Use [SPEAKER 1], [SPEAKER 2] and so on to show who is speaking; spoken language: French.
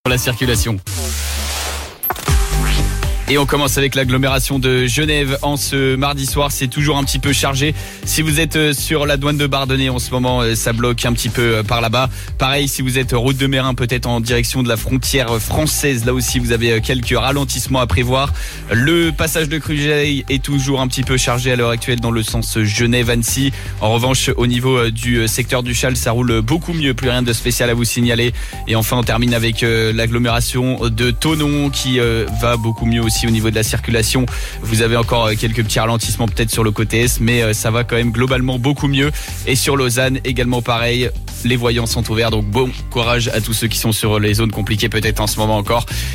[SPEAKER 1] sur la circulation. Et on commence avec l'agglomération de Genève en ce mardi soir. C'est toujours un petit peu chargé. Si vous êtes sur la douane de Bardonnay en ce moment, ça bloque un petit peu par là-bas. Pareil, si vous êtes route de Mérin, peut-être en direction de la frontière française, là aussi vous avez quelques ralentissements à prévoir. Le passage de Crugeil est toujours un petit peu chargé à l'heure actuelle dans le sens Genève-Annecy. En revanche, au niveau du secteur du Châle, ça roule beaucoup mieux. Plus rien de spécial à vous signaler. Et enfin, on termine avec l'agglomération de Thonon qui va beaucoup mieux aussi au niveau de la circulation. Vous avez encore quelques petits ralentissements peut-être sur le côté Est, mais ça va quand même globalement beaucoup mieux. Et sur Lausanne, également pareil, les voyants sont ouverts, donc bon courage à tous ceux qui sont sur les zones compliquées peut-être en ce moment encore.